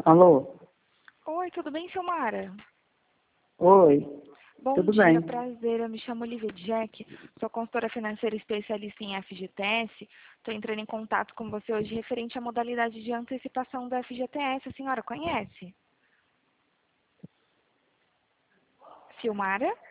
Alô? Oi, tudo bem, Silmara? Oi, Bom tudo dia, bem? prazer. Eu me chamo Olivia Jack, sou consultora financeira especialista em FGTS. Estou entrando em contato com você hoje referente à modalidade de antecipação do FGTS. A senhora conhece? Silmara?